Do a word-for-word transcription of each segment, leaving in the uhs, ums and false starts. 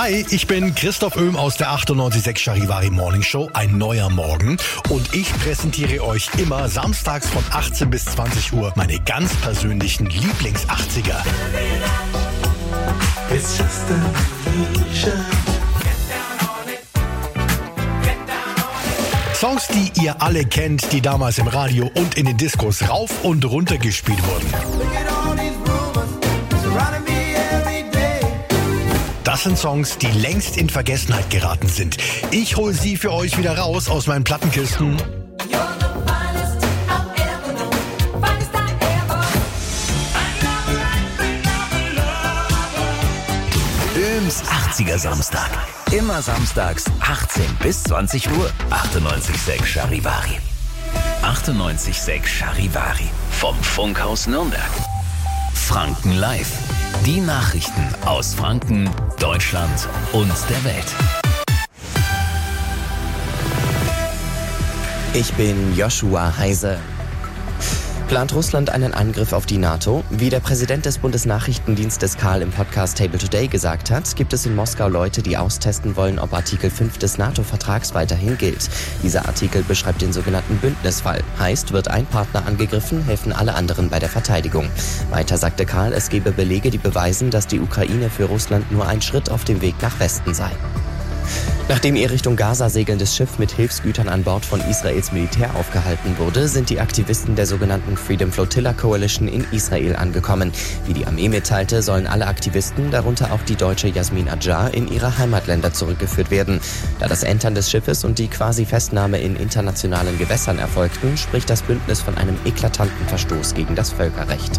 Hi, ich bin Christoph Oehm aus der achtundneunzig Komma sechs Charivari Morning Show, ein neuer Morgen. Und ich präsentiere euch immer samstags von achtzehn bis zwanzig Uhr meine ganz persönlichen Lieblings-achtziger. It's just an illusion. Songs, die ihr alle kennt, die damals im Radio und in den Diskos rauf und runter gespielt wurden. Das sind Songs, die längst in Vergessenheit geraten sind. Ich hole sie für euch wieder raus aus meinen Plattenkisten. Öhms achtziger Samstag. Immer samstags achtzehn bis zwanzig Uhr. achtundneunzig Komma sechs Charivari. achtundneunzig Komma sechs Charivari. Vom Funkhaus Nürnberg. Franken Live. Die Nachrichten aus Franken, Deutschland und der Welt. Ich bin Joshua Heise. Plant Russland einen Angriff auf die NATO? Wie der Präsident des Bundesnachrichtendienstes Karl im Podcast Table Today gesagt hat, gibt es in Moskau Leute, die austesten wollen, ob Artikel fünf des NATO-Vertrags weiterhin gilt. Dieser Artikel beschreibt den sogenannten Bündnisfall. Heißt, wird ein Partner angegriffen, helfen alle anderen bei der Verteidigung. Weiter sagte Karl, es gebe Belege, die beweisen, dass die Ukraine für Russland nur ein Schritt auf dem Weg nach Westen sei. Nachdem ihr Richtung Gaza segelndes Schiff mit Hilfsgütern an Bord von Israels Militär aufgehalten wurde, sind die Aktivisten der sogenannten Freedom Flotilla Coalition in Israel angekommen. Wie die Armee mitteilte, sollen alle Aktivisten, darunter auch die deutsche Yasmin Adjar, in ihre Heimatländer zurückgeführt werden. Da das Entern des Schiffes und die quasi Festnahme in internationalen Gewässern erfolgten, spricht das Bündnis von einem eklatanten Verstoß gegen das Völkerrecht.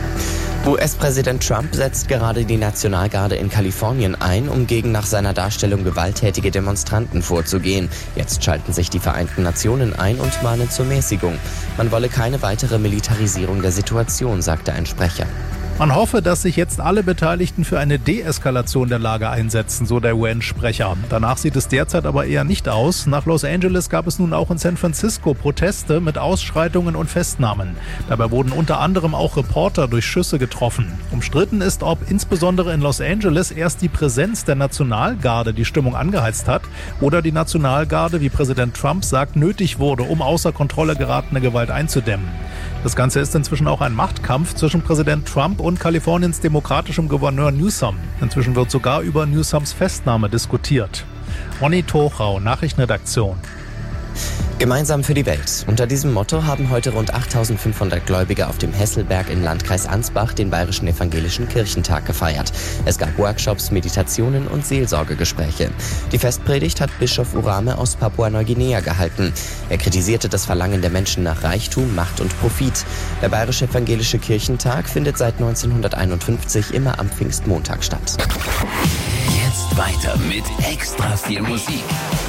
U S-Präsident Trump setzt gerade die Nationalgarde in Kalifornien ein, um gegen nach seiner Darstellung gewalttätige Demonstranten vorzugehen. Jetzt schalten sich die Vereinten Nationen ein und mahnen zur Mäßigung. Man wolle keine weitere Militarisierung der Situation, sagte ein Sprecher. Man hoffe, dass sich jetzt alle Beteiligten für eine Deeskalation der Lage einsetzen, so der U N-Sprecher. Danach sieht es derzeit aber eher nicht aus. Nach Los Angeles gab es nun auch in San Francisco Proteste mit Ausschreitungen und Festnahmen. Dabei wurden unter anderem auch Reporter durch Schüsse getroffen. Umstritten ist, ob insbesondere in Los Angeles erst die Präsenz der Nationalgarde die Stimmung angeheizt hat oder die Nationalgarde, wie Präsident Trump sagt, nötig wurde, um außer Kontrolle geratene Gewalt einzudämmen. Das Ganze ist inzwischen auch ein Machtkampf zwischen Präsident Trump und Kaliforniens demokratischem Gouverneur Newsom. Inzwischen wird sogar über Newsoms Festnahme diskutiert. Ronny Tochau, Nachrichtenredaktion. Gemeinsam für die Welt. Unter diesem Motto haben heute rund achttausendfünfhundert Gläubige auf dem Hesselberg im Landkreis Ansbach den Bayerischen Evangelischen Kirchentag gefeiert. Es gab Workshops, Meditationen und Seelsorgegespräche. Die Festpredigt hat Bischof Urame aus Papua-Neuguinea gehalten. Er kritisierte das Verlangen der Menschen nach Reichtum, Macht und Profit. Der Bayerische Evangelische Kirchentag findet seit neunzehnhunderteinundfünfzig immer am Pfingstmontag statt. Jetzt weiter mit extra viel Musik.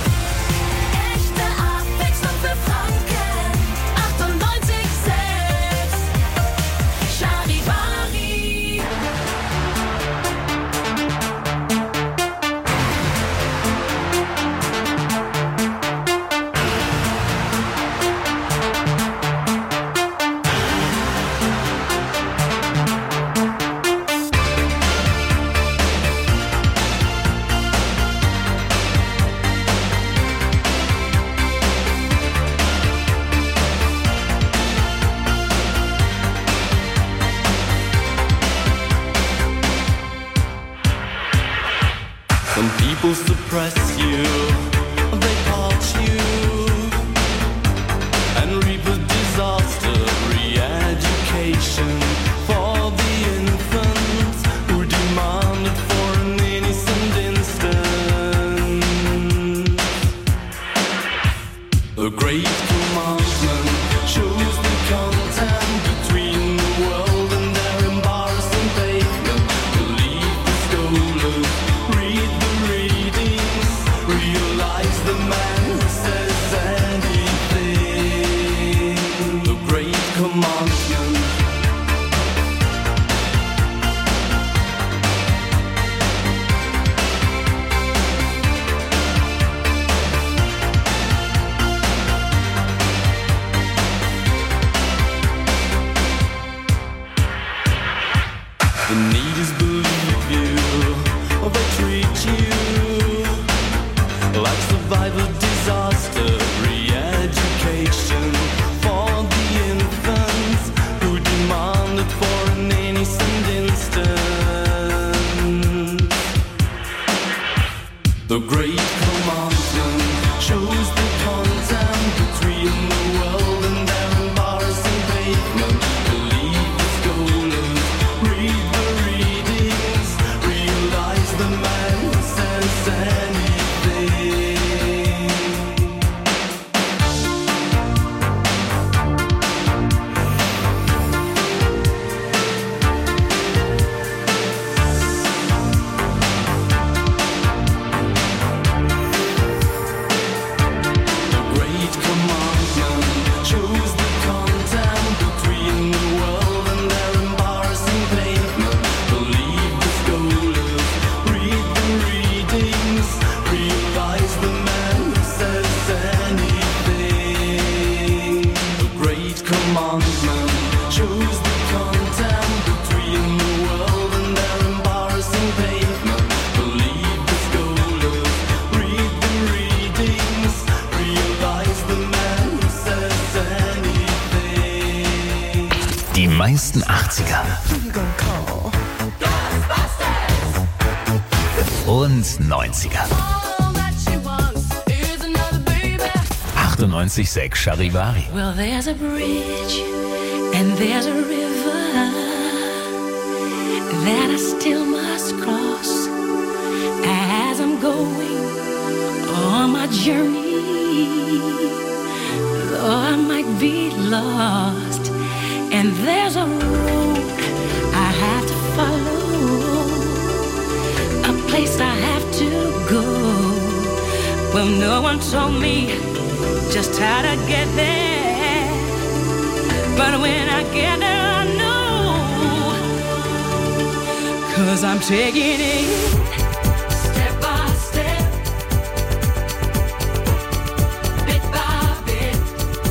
Some people suppress you, they haunt you, and reap a disaster. Re-education for the infants who demanded for an innocent instant. The great commandment shows the content between the world and their embarrassing pavement. Believe the stolen, read the readings, realize the man who says anything. The great commandment. The need is believe you, or they treat you shows the content between the world and their embarrassing pavement. Believe the scholars, read the readings, realize the man says anything. The great commandment shows the content between the world and their embarrassing pavement. Believe the scholars, read the readings, realize the man says anything. The great commandment shows the content between the world and their embarrassing pavement. Believe the scholars, read the readings, realize the man says anything. Die meisten achtziger und neunziger. achtundneunzig Komma sechs Charivari. Well, there's a bridge and there's a river that I still must cross as I'm going on my journey. Though I might be lost, and there's a road I have to follow, a place I have to go. Well, no one told me just how to get there, but when I get there I know, 'cause I'm taking it step by step, bit by bit,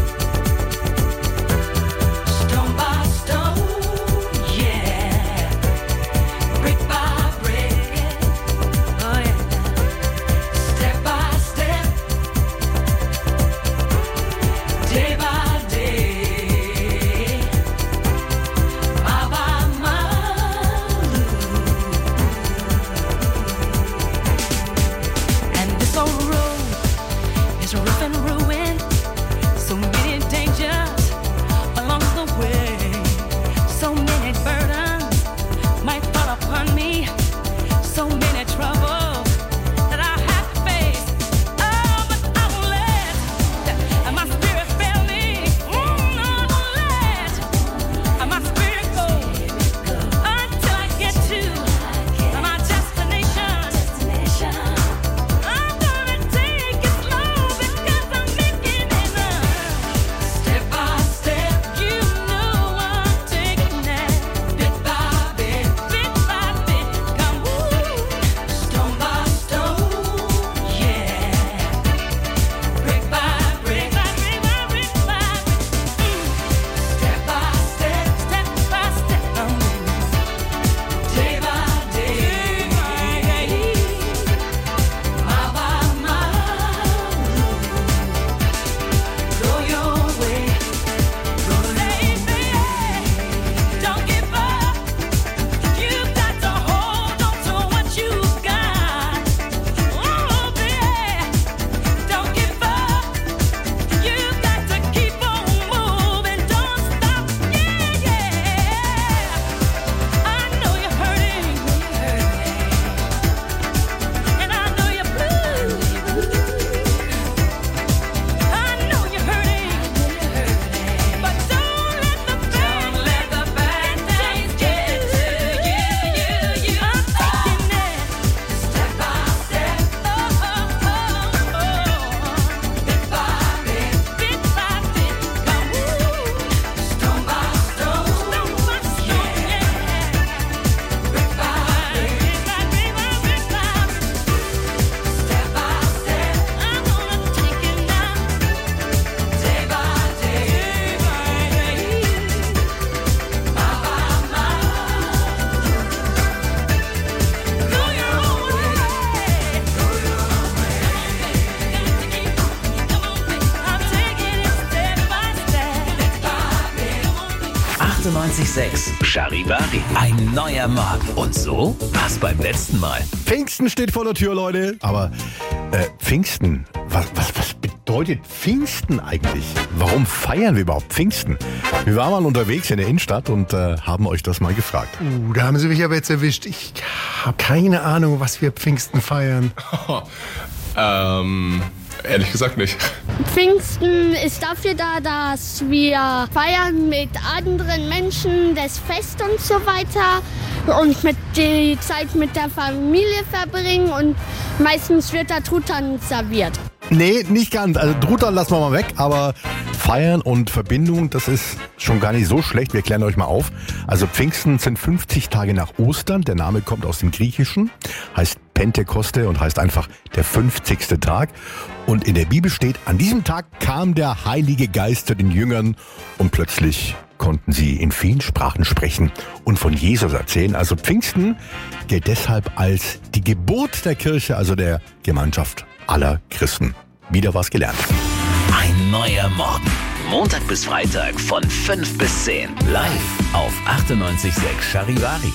stone by stone, yeah, brick by brick, oh yeah, step by step, day by day, mile by mile. And this old road is rough and ruined, so many dangers along the way, so many burdens might fall upon me, so many troubles that I have to face. Oh, but I won't let my spirit fail me. Mm, no, I won't let my spirit go until I get to my destination. I'm gonna take it slow because I'm making it up. Step by step, you know I'm taking that. Bit by bit, bit by bit, come woo, stone by stone, yeah, brick by brick, by brick by brick by brick, step by step, step by step, I'm moving, day by day, mile by mile, go your way, go baby, don't give up, you've got to hold on to what you've got, oh baby, don't give up, you've got to keep on moving, don't stop, yeah, yeah, I know you're hurting, and I know you're blue, I know you're hurting, but don't let the bad, let the bad things get to you, you, you. I'm taking it step by step, oh, oh, oh, oh, bit by bit, bit by bit, come woo, stone by stone, stone by stone, yeah, brick by brick, brick by brick by brick by step by step, I'm gonna take it now, day by day, mile by mile, go your own way, go your own way, got to keep on, come on, baby, I'm taking it step by step, bit by bit, achtundneunzig Komma sechs Charivari. Ein neuer Morgen. Und so war's beim letzten Mal. Pfingsten steht vor der Tür, Leute. Aber äh, Pfingsten, was, was, was bedeutet Pfingsten eigentlich? Warum feiern wir überhaupt Pfingsten? Wir waren mal unterwegs in der Innenstadt und äh, haben euch das mal gefragt. Uh, da haben Sie mich aber jetzt erwischt. Ich habe keine Ahnung, was wir Pfingsten feiern. ähm, ehrlich gesagt nicht. Pfingsten ist dafür da, dass wir feiern mit anderen Menschen, das Fest und so weiter und mit die Zeit mit der Familie verbringen und meistens wird der Truthahn serviert. Nee, nicht ganz. Also Truthahn lassen wir mal weg, aber Feiern und Verbindung, das ist schon gar nicht so schlecht. Wir klären euch mal auf. Also Pfingsten sind fünfzig Tage nach Ostern. Der Name kommt aus dem Griechischen, heißt Pentekoste und heißt einfach der fünfzigste Tag. Und in der Bibel steht, an diesem Tag kam der Heilige Geist zu den Jüngern und plötzlich konnten sie in vielen Sprachen sprechen und von Jesus erzählen. Also Pfingsten gilt deshalb als die Geburt der Kirche, also der Gemeinschaft aller Christen. Wieder was gelernt. Ein neuer Morgen. Montag bis Freitag von fünf bis zehn. Live auf achtundneunzig Komma sechs Charivari.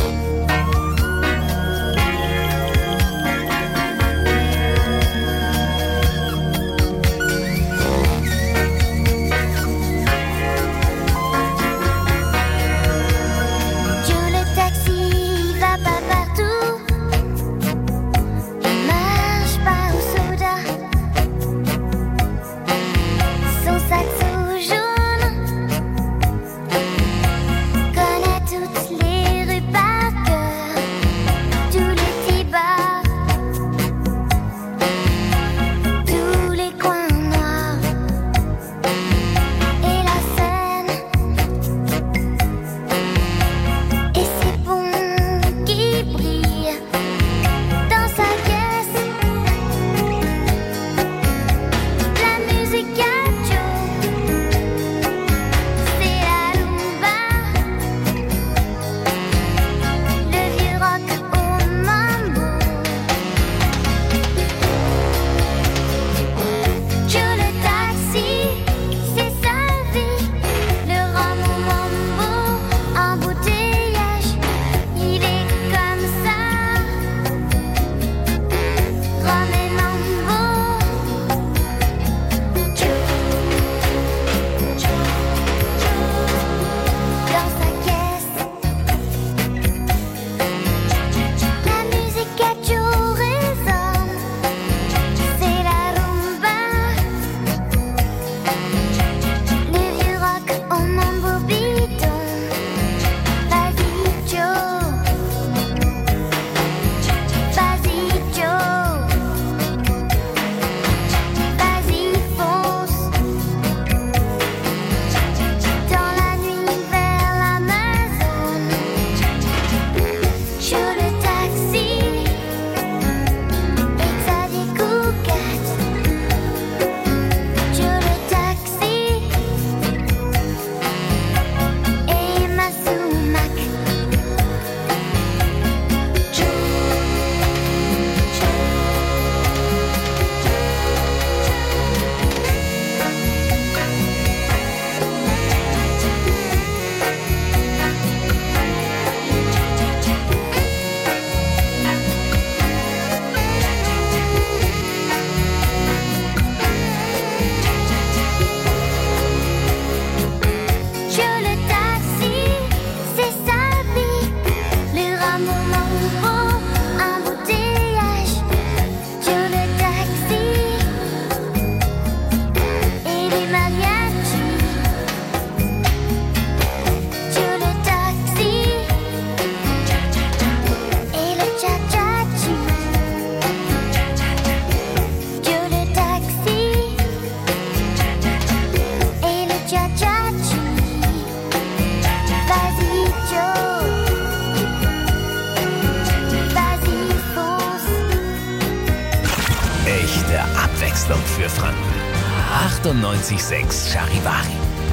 Abwechslung für Franken. achtundneunzig Komma sechs Charivari.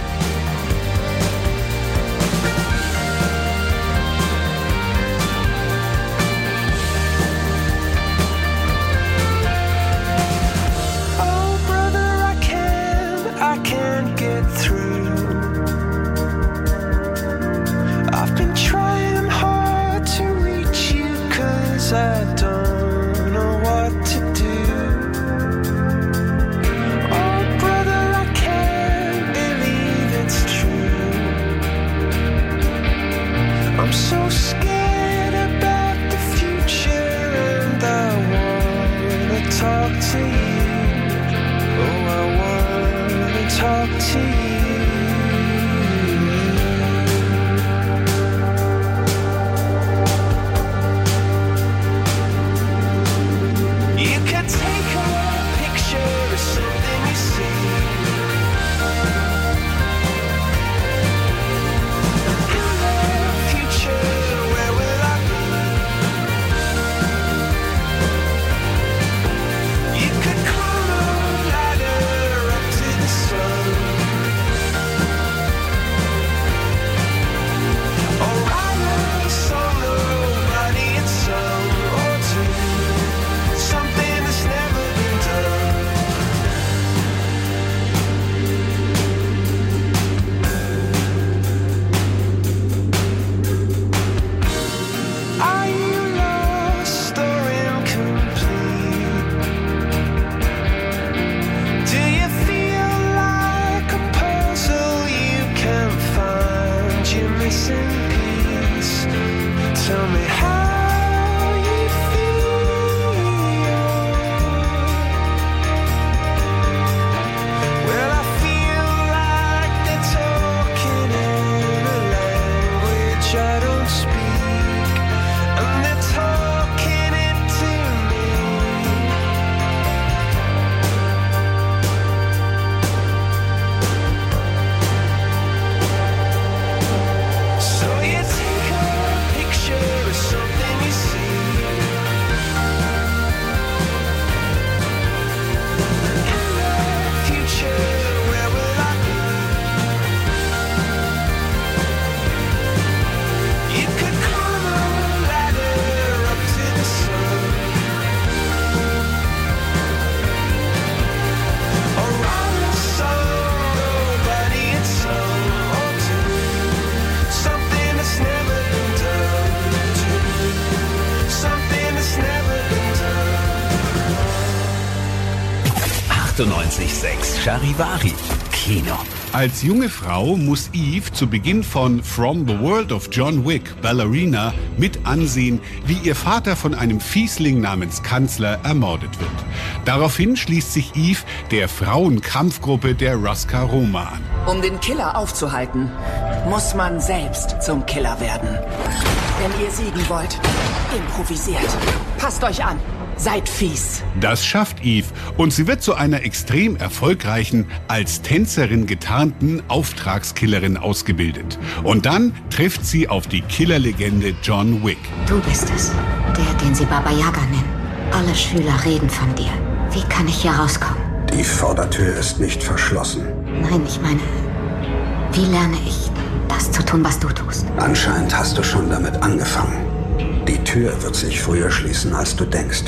Oh, brother, I can't, I can't get through. I've been trying hard to reach you, 'cause I don't know what to do. Oh, achtundneunzig Komma sechs Charivari. Kino. Als junge Frau muss Eve zu Beginn von From the World of John Wick, Ballerina, mit ansehen, wie ihr Vater von einem Fiesling namens Kanzler ermordet wird. Daraufhin schließt sich Eve der Frauenkampfgruppe der Ruska Roma an. Um den Killer aufzuhalten, muss man selbst zum Killer werden. Wenn ihr siegen wollt, improvisiert. Passt euch an. Seid fies. Das schafft Eve und sie wird zu einer extrem erfolgreichen, als Tänzerin getarnten Auftragskillerin ausgebildet. Und dann trifft sie auf die Killerlegende John Wick. Du bist es, der, den sie Baba Yaga nennen. Alle Schüler reden von dir. Wie kann ich hier rauskommen? Die Vordertür ist nicht verschlossen. Nein, ich meine, wie lerne ich, das zu tun, was du tust? Anscheinend hast du schon damit angefangen. Die Tür wird sich früher schließen, als du denkst.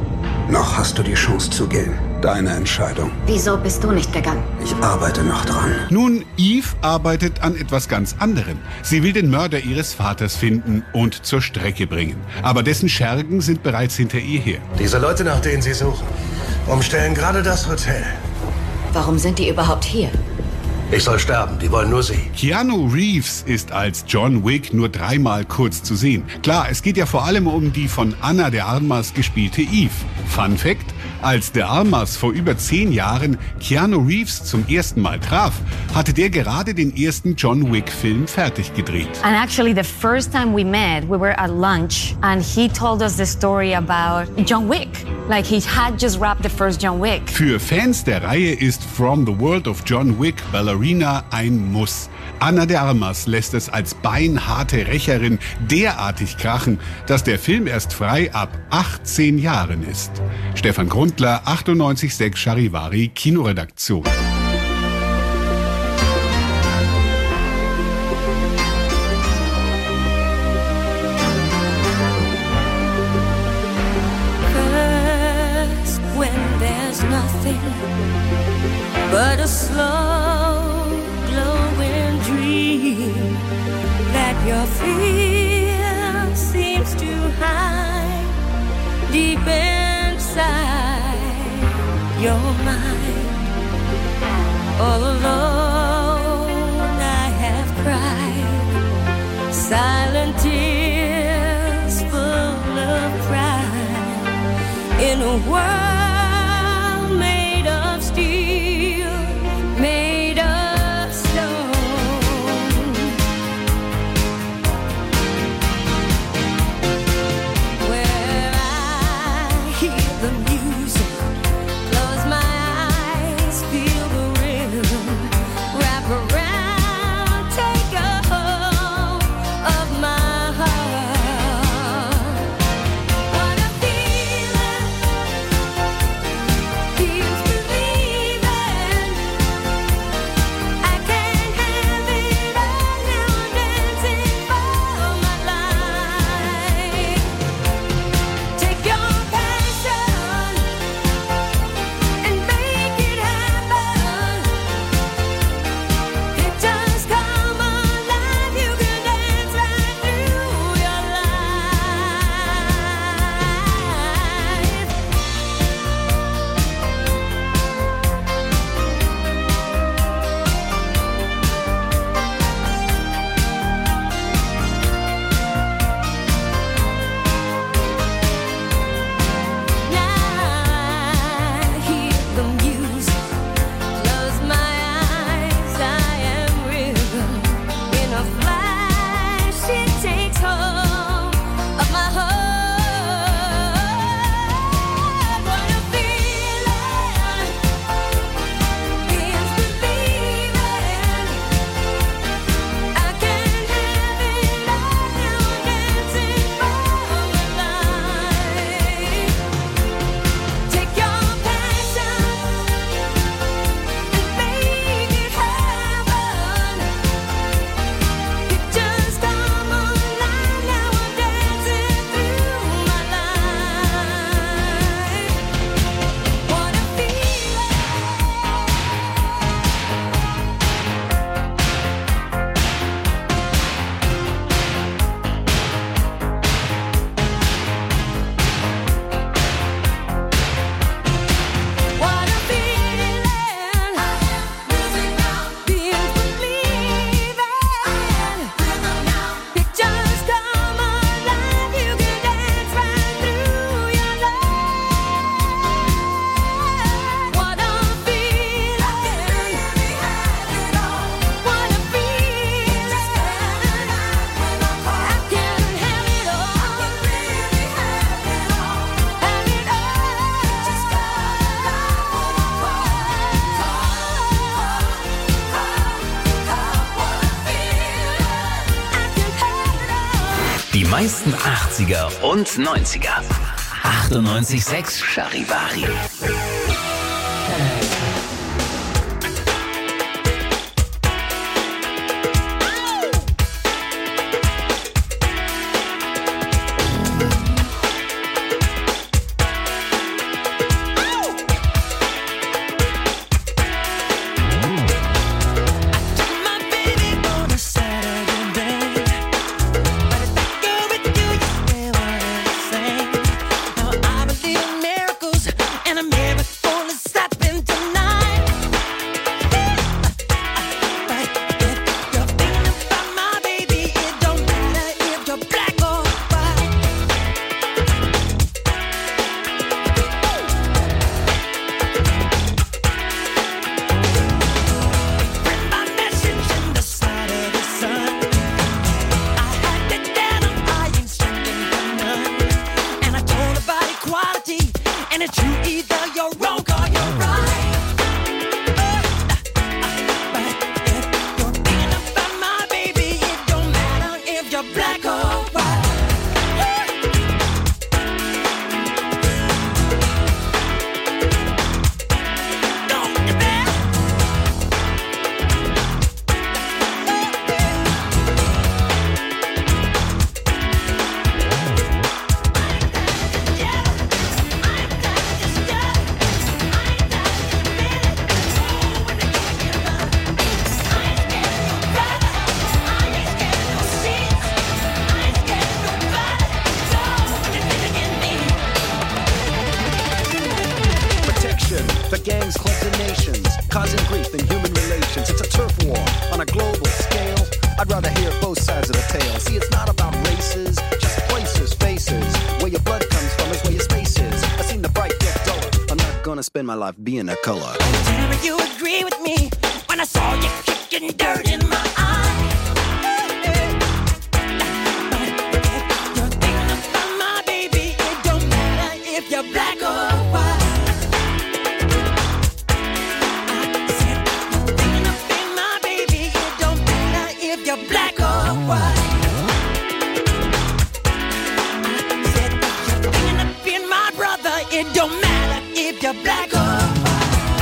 Noch hast du die Chance zu gehen. Deine Entscheidung. Wieso bist du nicht gegangen? Ich arbeite noch dran. Nun, Eve arbeitet an etwas ganz anderem. Sie will den Mörder ihres Vaters finden und zur Strecke bringen. Aber dessen Schergen sind bereits hinter ihr her. Diese Leute, nach denen sie suchen, umstellen gerade das Hotel. Warum sind die überhaupt hier? Ich soll sterben, die wollen nur sie. Keanu Reeves ist als John Wick nur dreimal kurz zu sehen. Klar, es geht ja vor allem um die von Ana de Armas gespielte Eve. Fun Fact: Als de Armas vor über zehn Jahren Keanu Reeves zum ersten Mal traf, hatte der gerade den ersten John Wick-Film fertig gedreht. And actually the first time we met, we were at lunch and he told us the story about John Wick. Like he had just wrapped the first John Wick. Für Fans der Reihe ist From the World of John Wick, Ballerina ein Muss. Ana de Armas lässt es als beinharte Rächerin derartig krachen, dass der Film erst frei ab achtzehn Jahren ist. Stefan Grundler, achtundneunzig Komma sechs Charivari, Kinoredaktion. First, when there's nothing but a slow glowing dream that your fear seems to hide deep inside your mind. All alone I have cried silent tears full of pride in a world made of steel, made of stone. Where I hear the music, close my eyes, feel the rhythm, meisten achtziger und neunziger. achtundneunzig Komma sechs Charivari. The gangs, clubs, and nations, causing grief in human relations. It's a turf war on a global scale. I'd rather hear both sides of the tale. See, it's not about races, just places, faces. Where your blood comes from is where your space is. I've seen the bright get duller. I'm not gonna spend my life being a color. Tell me you agree with me when I saw you kicking dirt in my eye. You're thinking about my baby. It don't matter if you're black or white. You're black or white. I said you're thinking of being my brother. It don't matter if you're black or white.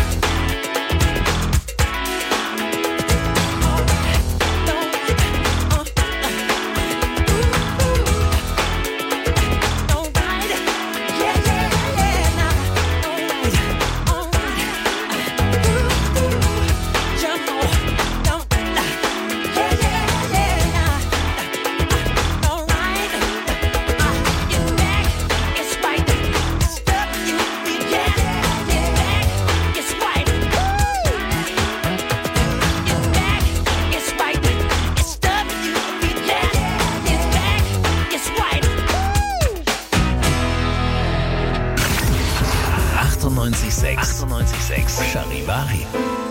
achtundneunzig Komma sechs Charivari.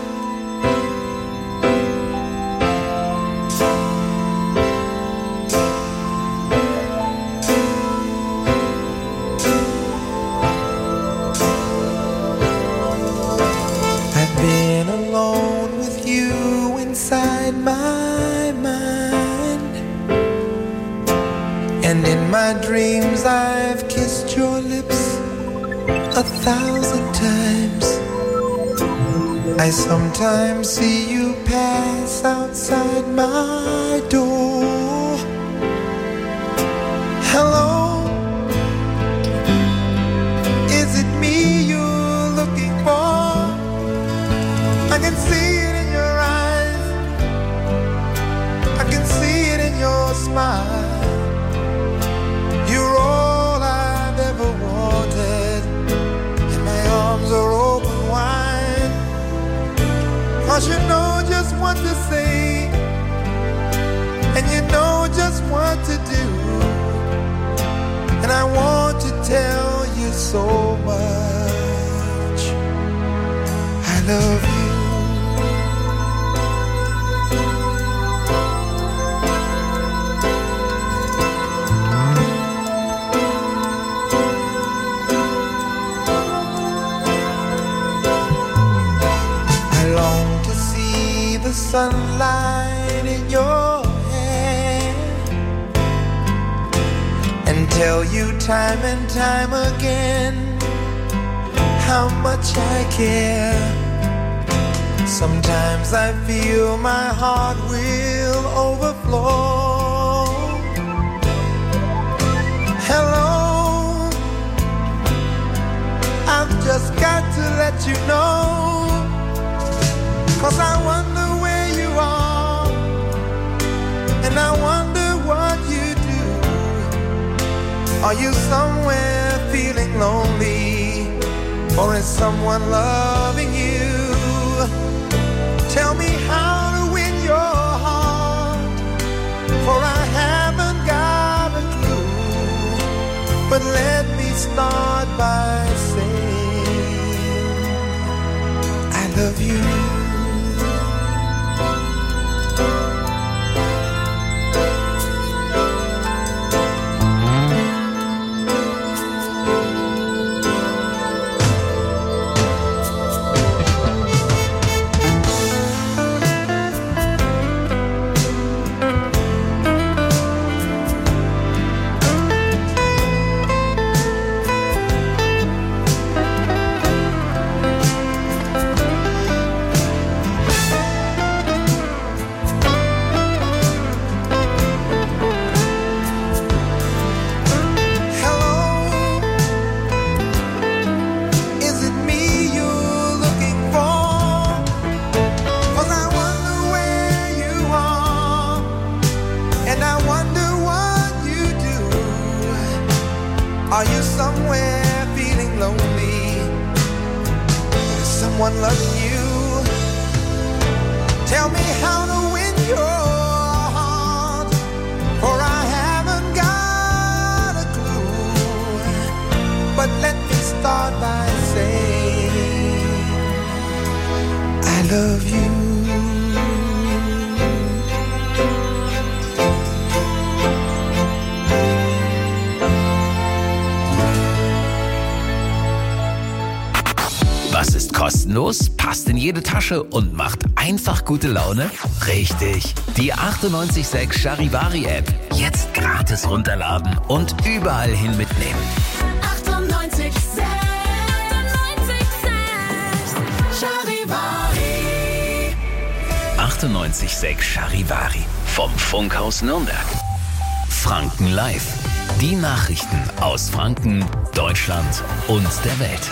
I've been alone with you inside my mind, and in my dreams I've kissed your lips a thousand times. I sometimes see you pass outside my door. Hello, is it me you're looking for? I can see it in your eyes, I can see it in your smile. You're all I've ever wanted, arms are open wide, 'cause you know just what to say, and you know just what to do, and I want to tell you so much I love you. Sunlight in your hair, tell you time and time again how much I care. Sometimes I feel my heart will overflow. Hello, I've just got to let you know, 'cause I wonder where you are, and I wonder what you do. Are you somewhere feeling lonely, or is someone loving you? Tell me how to win your heart, for I haven't got a clue. But let me start by saying I love you. Are you somewhere feeling lonely? Is someone loving you? Tell me how to win your heart, for I haven't got a clue. But let me start by saying I love you. Was ist kostenlos, passt in jede Tasche und macht einfach gute Laune? Richtig, die achtundneunzig Komma sechs Charivari App. Jetzt gratis runterladen und überall hin mitnehmen. achtundneunzig Komma sechs Charivari. achtundneunzig Komma sechs Charivari vom Funkhaus Nürnberg. Franken Live. Die Nachrichten aus Franken, Deutschland und der Welt.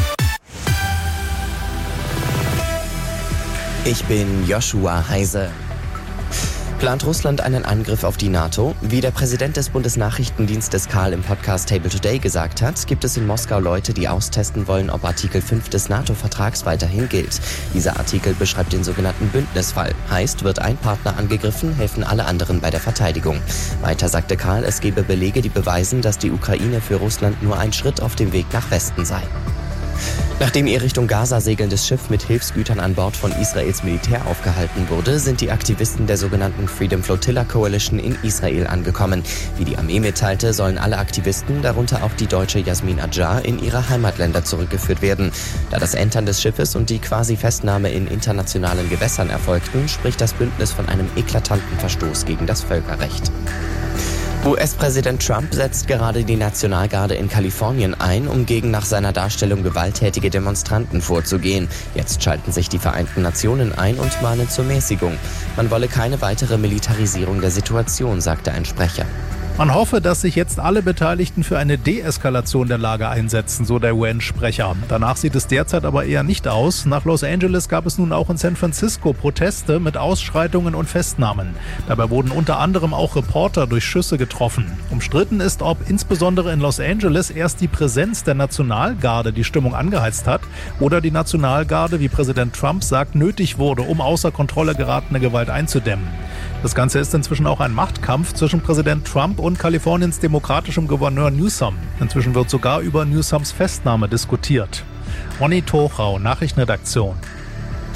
Ich bin Joshua Heise. Plant Russland einen Angriff auf die NATO? Wie der Präsident des Bundesnachrichtendienstes Karl im Podcast Table Today gesagt hat, gibt es in Moskau Leute, die austesten wollen, ob Artikel fünf des NATO-Vertrags weiterhin gilt. Dieser Artikel beschreibt den sogenannten Bündnisfall. Heißt, wird ein Partner angegriffen, helfen alle anderen bei der Verteidigung. Weiter sagte Karl, es gebe Belege, die beweisen, dass die Ukraine für Russland nur ein Schritt auf dem Weg nach Westen sei. Nachdem ihr Richtung Gaza segelndes Schiff mit Hilfsgütern an Bord von Israels Militär aufgehalten wurde, sind die Aktivisten der sogenannten Freedom Flotilla Coalition in Israel angekommen. Wie die Armee mitteilte, sollen alle Aktivisten, darunter auch die deutsche Yasmin Adjar, in ihre Heimatländer zurückgeführt werden. Da das Entern des Schiffes und die quasi Festnahme in internationalen Gewässern erfolgten, spricht das Bündnis von einem eklatanten Verstoß gegen das Völkerrecht. U S-Präsident Trump setzt gerade die Nationalgarde in Kalifornien ein, um gegen nach seiner Darstellung gewalttätige Demonstranten vorzugehen. Jetzt schalten sich die Vereinten Nationen ein und mahnen zur Mäßigung. Man wolle keine weitere Militarisierung der Situation, sagte ein Sprecher. Man hoffe, dass sich jetzt alle Beteiligten für eine Deeskalation der Lage einsetzen, so der U N-Sprecher. Danach sieht es derzeit aber eher nicht aus. Nach Los Angeles gab es nun auch in San Francisco Proteste mit Ausschreitungen und Festnahmen. Dabei wurden unter anderem auch Reporter durch Schüsse getroffen. Umstritten ist, ob insbesondere in Los Angeles erst die Präsenz der Nationalgarde die Stimmung angeheizt hat oder die Nationalgarde, wie Präsident Trump sagt, nötig wurde, um außer Kontrolle geratene Gewalt einzudämmen. Das Ganze ist inzwischen auch ein Machtkampf zwischen Präsident Trump und Kaliforniens demokratischem Gouverneur Newsom. Inzwischen wird sogar über Newsoms Festnahme diskutiert. Ronny Tochau, Nachrichtenredaktion.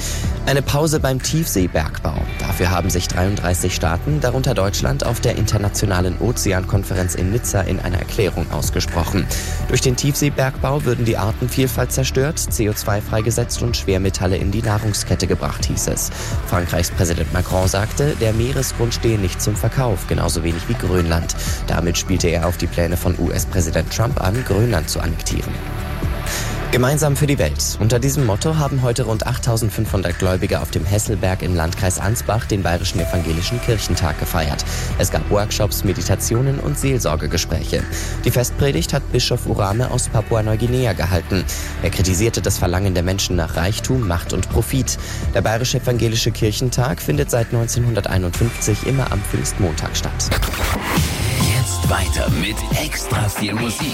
Eine Pause beim Tiefseebergbau. Dafür haben sich dreiunddreißig Staaten, darunter Deutschland, auf der Internationalen Ozeankonferenz in Nizza in einer Erklärung ausgesprochen. Durch den Tiefseebergbau würden die Artenvielfalt zerstört, C O zwei freigesetzt und Schwermetalle in die Nahrungskette gebracht, hieß es. Frankreichs Präsident Macron sagte, der Meeresgrund stehe nicht zum Verkauf, genauso wenig wie Grönland. Damit spielte er auf die Pläne von U S-Präsident Trump an, Grönland zu annektieren. Gemeinsam für die Welt. Unter diesem Motto haben heute rund achttausendfünfhundert Gläubige auf dem Hesselberg im Landkreis Ansbach den Bayerischen Evangelischen Kirchentag gefeiert. Es gab Workshops, Meditationen und Seelsorgegespräche. Die Festpredigt hat Bischof Urame aus Papua-Neuguinea gehalten. Er kritisierte das Verlangen der Menschen nach Reichtum, Macht und Profit. Der Bayerische Evangelische Kirchentag findet seit neunzehnhunderteinundfünfzig immer am Pfingstmontag statt. Jetzt weiter mit extra viel Musik.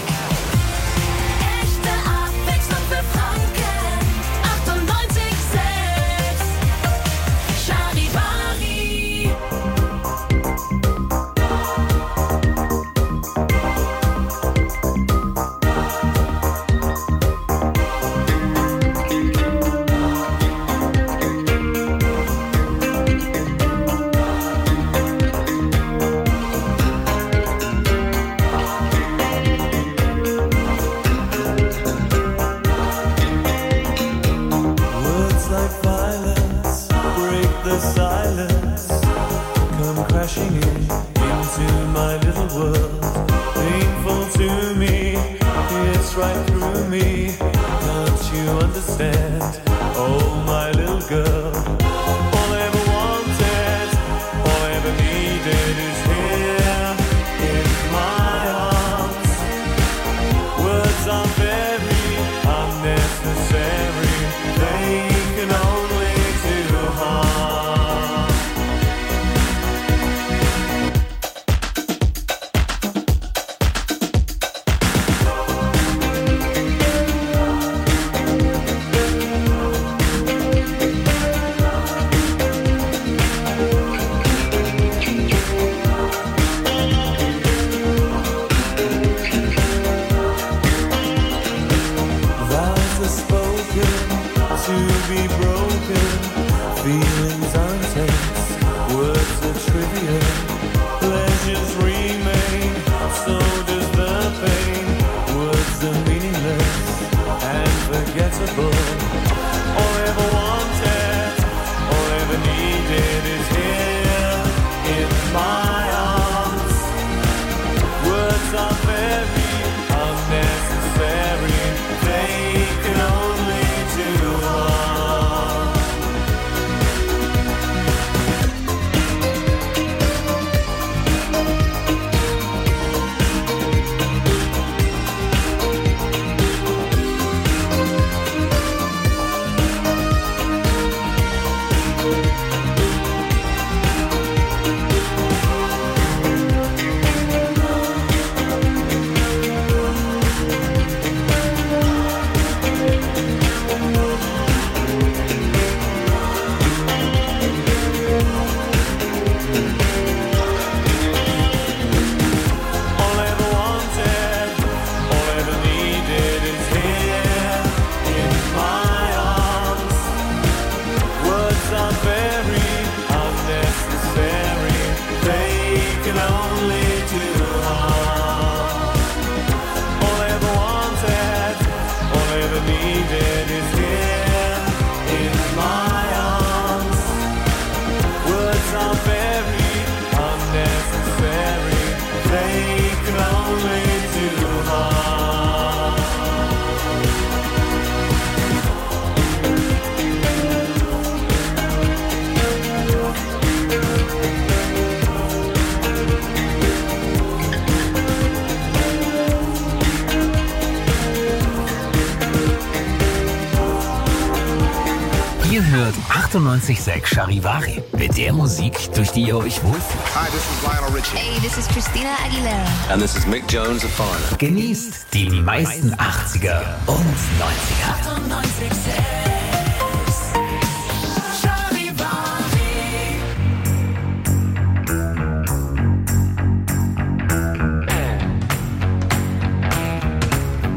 achtundneunzig Komma sechs Charivari. Mit der Musik, durch die ihr euch wohlfühlt. Hi, this is Lionel Richie. Hey, this is Christina Aguilera. And this is Mick Jones of Foreigner. Genießt die meisten achtziger und neunziger. achtundneunzig Komma sechs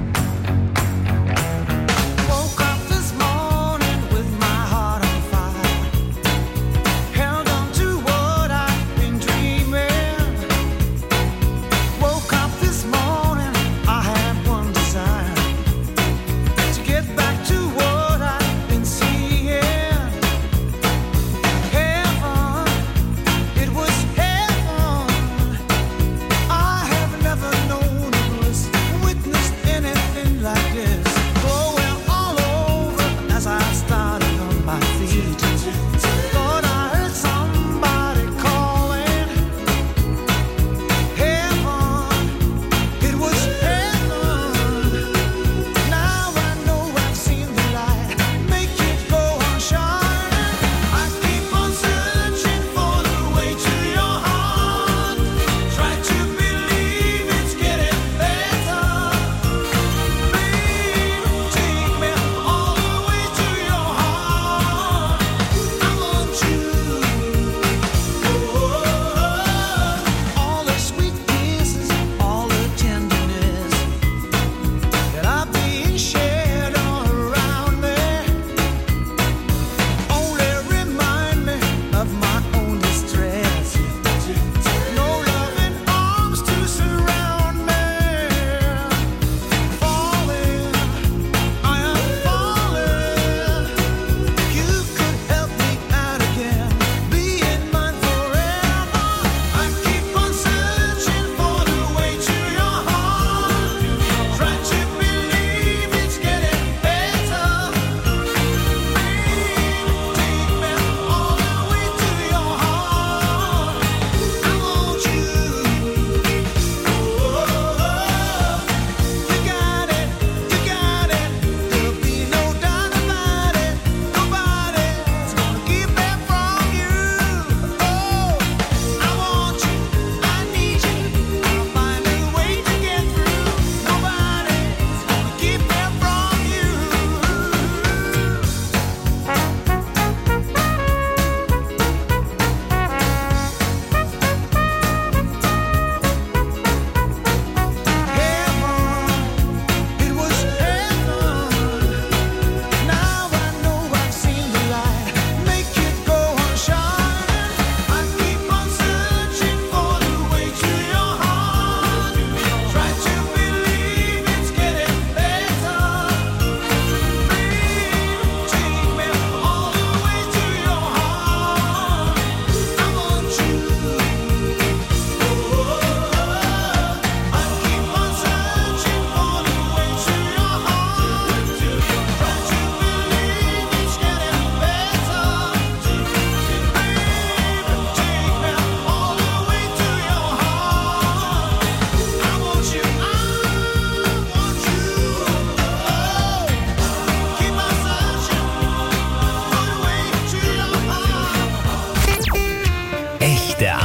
Woke up this morning with my heart on fire.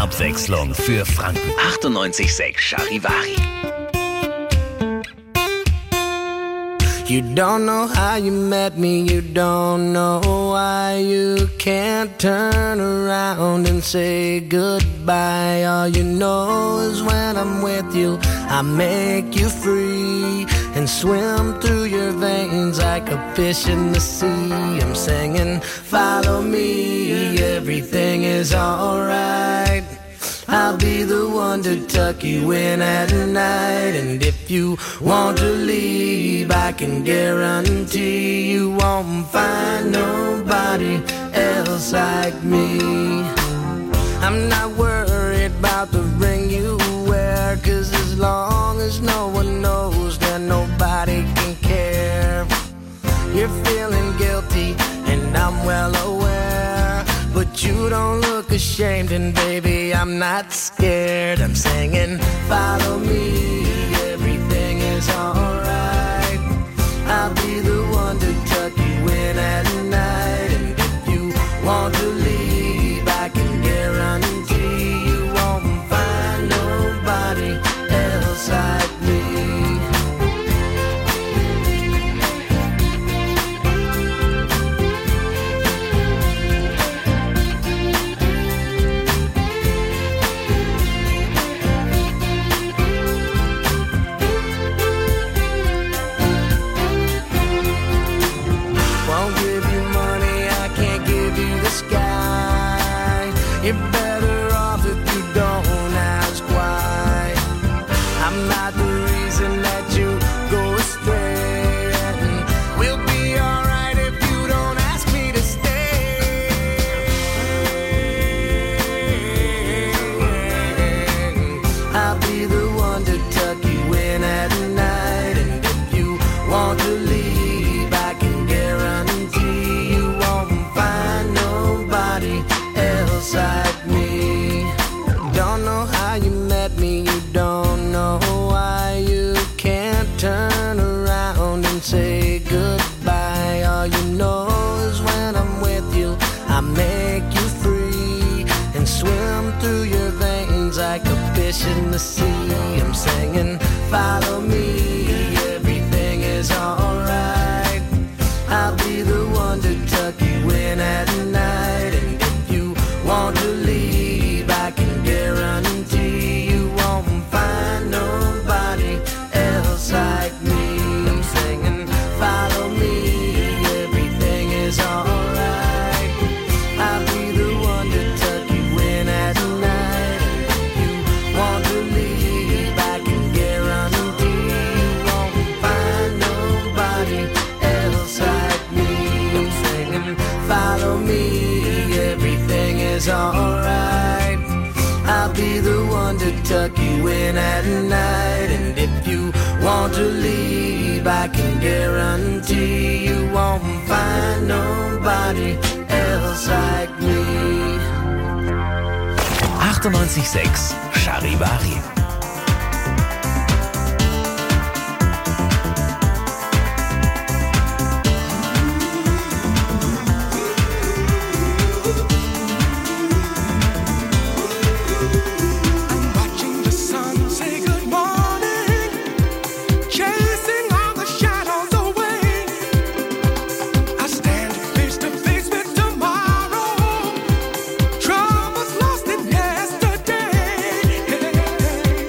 Abwechslung für Franken. achtundneunzig Komma sechs Charivari. You don't know how you met me, you don't know why you can't turn around and say goodbye. All you know is when I'm with you, I make you free and swim through your veins like a fish in the sea. I'm singing, follow me, everything is alright. I'll be the one to tuck you in at night. And if you want to leave, I can guarantee you won't find nobody else like me. I'm not worried about the ring you wear, 'cause as long as no one knows, then nobody can care. You're feeling guilty and I'm well aware, but you don't look ashamed, and baby, I'm not scared. I'm singing, follow me, everything is alright. I'll be the one to tuck you in at night. And if you want to leave, I can guarantee you won't find nobody else like me. You're better off if you don't ask why. I'm not the reason that you go astray, and we'll be alright if you don't ask me to stay. I'll be the one to tuck you in at night, and if you want to leave, I can guarantee you won't find nobody else like me. Don't know how you met me, you don't know why you can't turn around and say goodbye. All you know is when I'm with you, I make you free and swim through your veins like a fish in the sea. I'm singing, follow me, everything is alright. I'll be the one to tuck you in at night. And if you want to leave, I can guarantee you won't find nobody else like me. I'm singing, follow me, everything is alright. I'll be the one to tuck you in at night. And if you want to leave, I can guarantee you won't find nobody else like me. I'm singing, follow me, everything is alright. I'll be the one to tuck you in at night. And if you want to leave, I can guarantee you won't find nobody else like me. achtundneunzig Komma sechs Charivari. Watching the sun say good morning, chasing all the shadows away. I stand face to face with tomorrow, troubles lost in yesterday.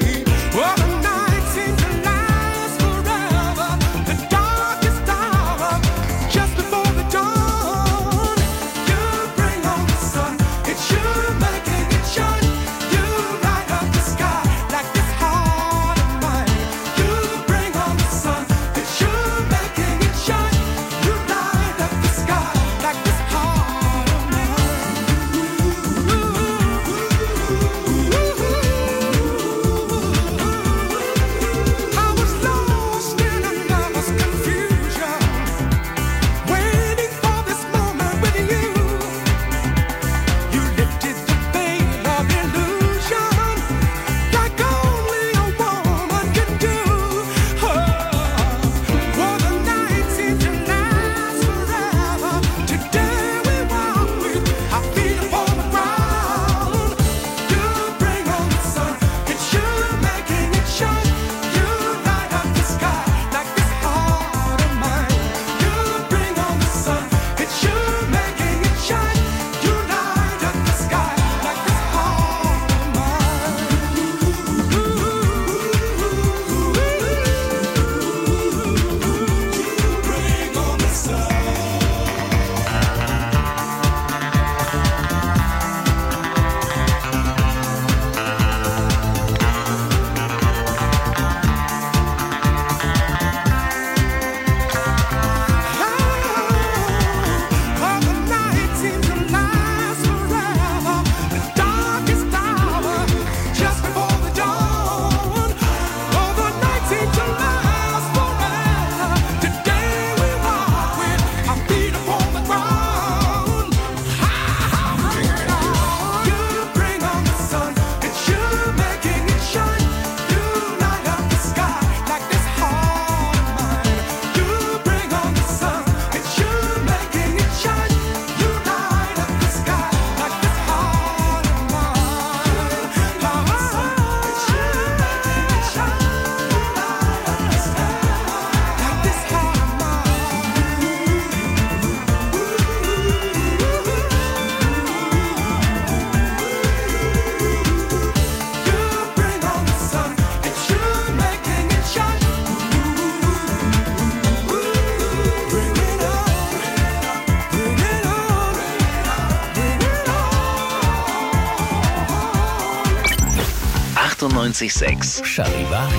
achtundneunzig Komma sechs Charivari.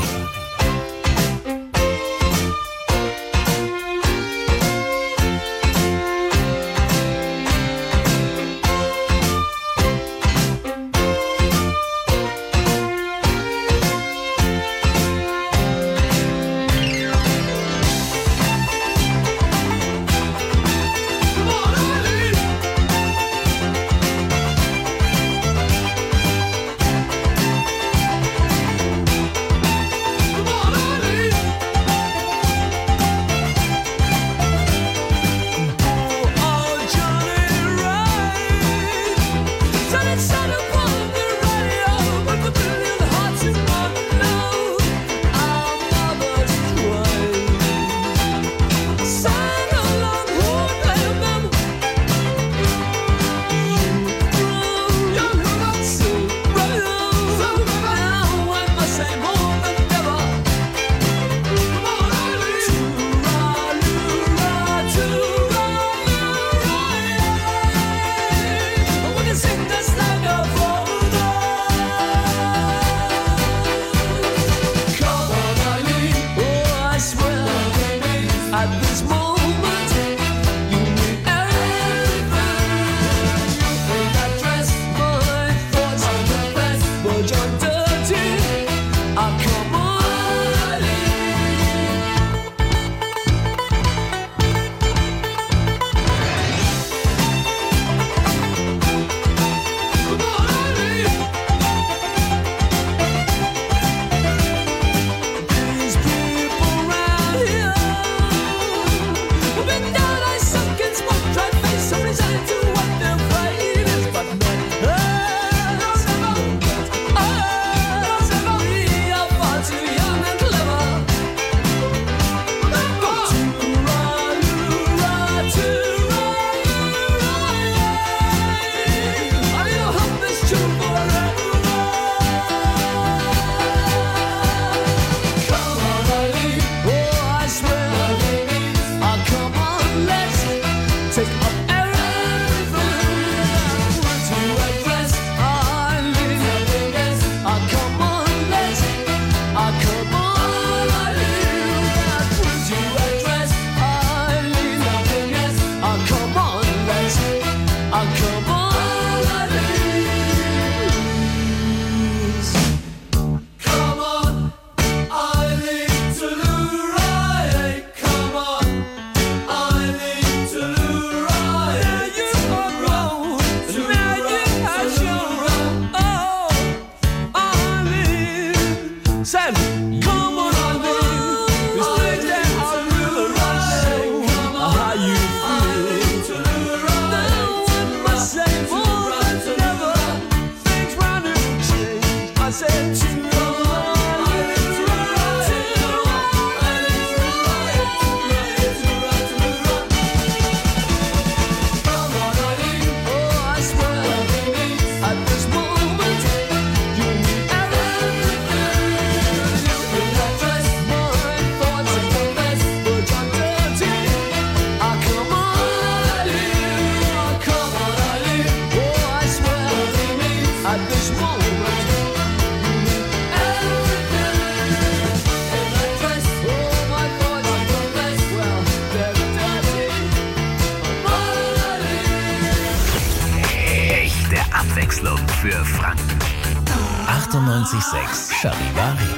Abwechslung für Franken. achtundneunzig Komma sechs Charivari.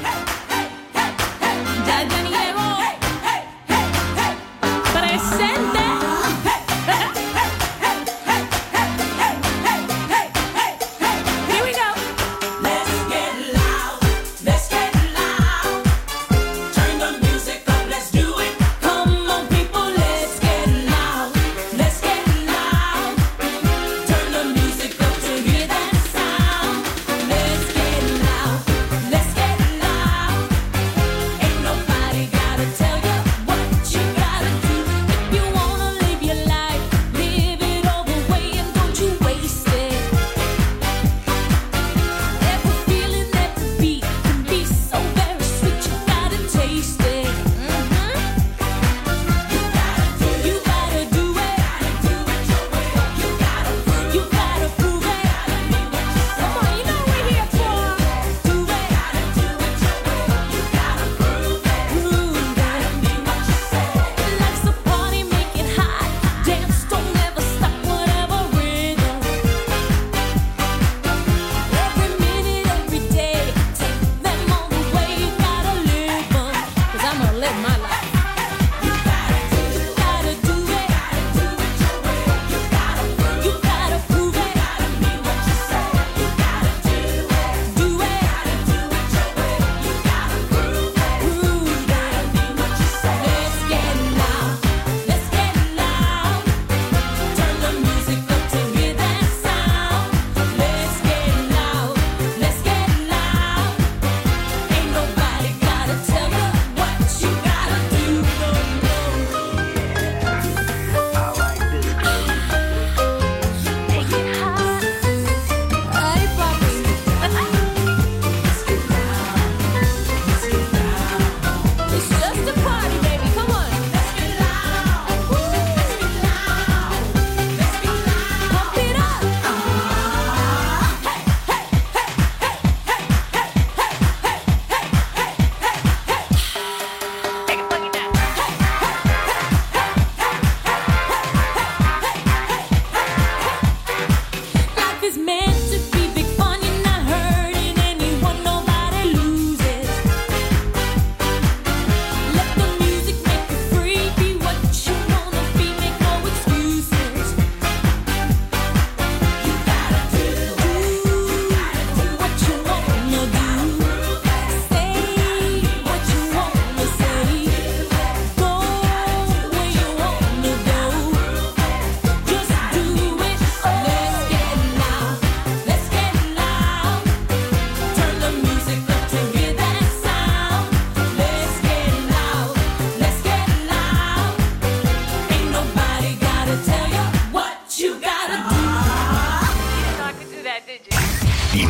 Ya llegó, presente. Here we go. Let's get loud, let's get loud. Turn the music up, let's do it. Come on, people, let's get loud, let's get loud. Turn the music up to hear that sound. Let's get loud, let's get loud. Ain't nobody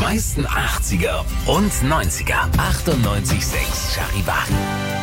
meisten achtziger und neunziger. achtundneunzig Komma sechs Charivari.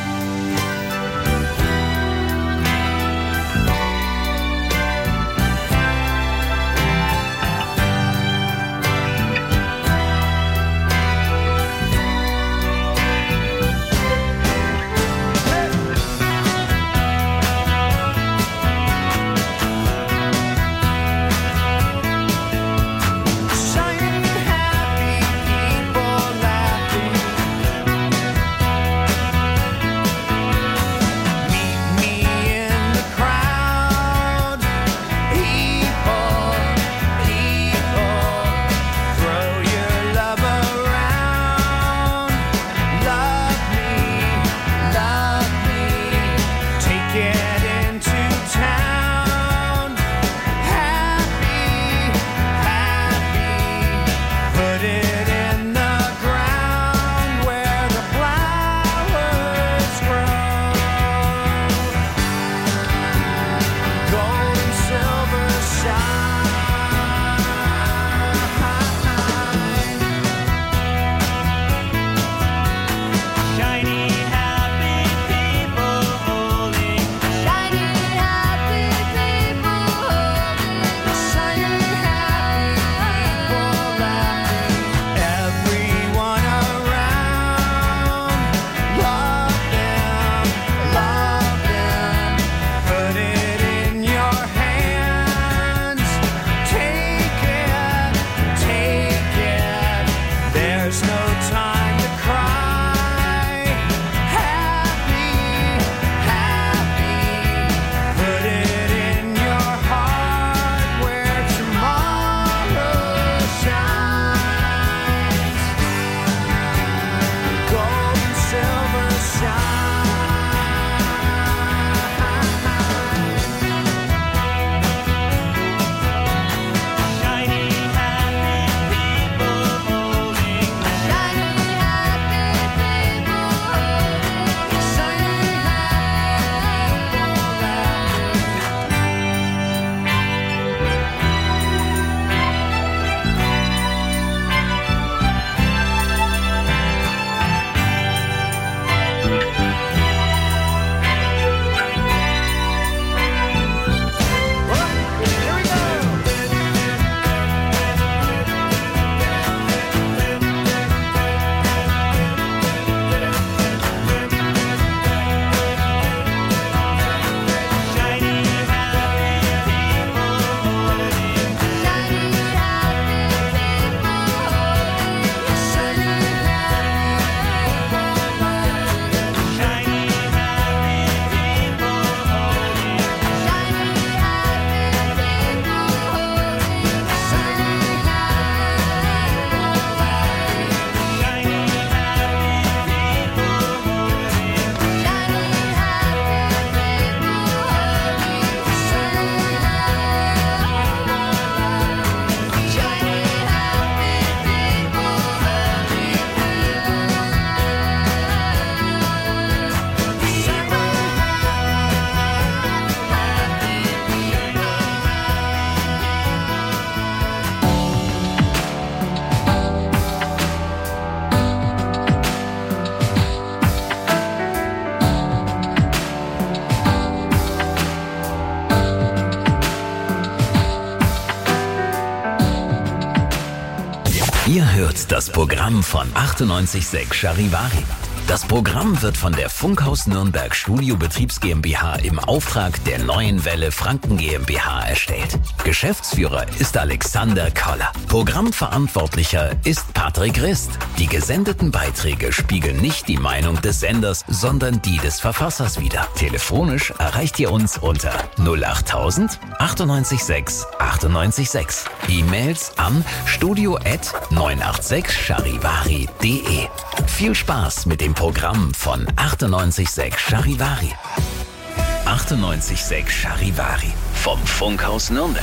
Ihr hört das Programm von achtundneunzig Komma sechs Charivari. Das Programm wird von der Funkhaus Nürnberg Studiobetriebs GmbH im Auftrag der Neuen Welle Franken GmbH erstellt. Geschäftsführer ist Alexander Koller. Programmverantwortlicher ist Patrick Rist. Die gesendeten Beiträge spiegeln nicht die Meinung des Senders, sondern die des Verfassers wider. Telefonisch erreicht ihr uns unter null acht tausend achtundneunzig sechs achtundneunzig sechs. E-Mails an studio at neun acht sechs charivari punkt de. Viel Spaß mit dem Programm von achtundneunzig Komma sechs Charivari. achtundneunzig Komma sechs Charivari vom Funkhaus Nürnberg.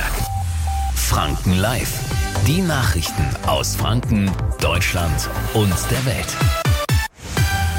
Franken Live. Die Nachrichten aus Franken, Deutschland und der Welt.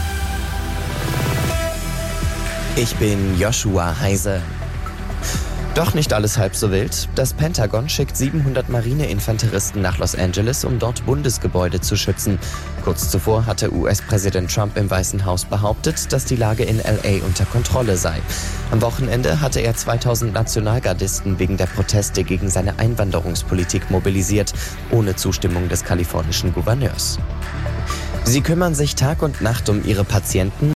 Ich bin Joshua Heise. Doch nicht alles halb so wild. Das Pentagon schickt siebenhundert Marineinfanteristen nach Los Angeles, um dort Bundesgebäude zu schützen. Kurz zuvor hatte U S-Präsident Trump im Weißen Haus behauptet, dass die Lage in L A unter Kontrolle sei. Am Wochenende hatte er zweitausend Nationalgardisten wegen der Proteste gegen seine Einwanderungspolitik mobilisiert, ohne Zustimmung des kalifornischen Gouverneurs. Sie kümmern sich Tag und Nacht um ihre Patienten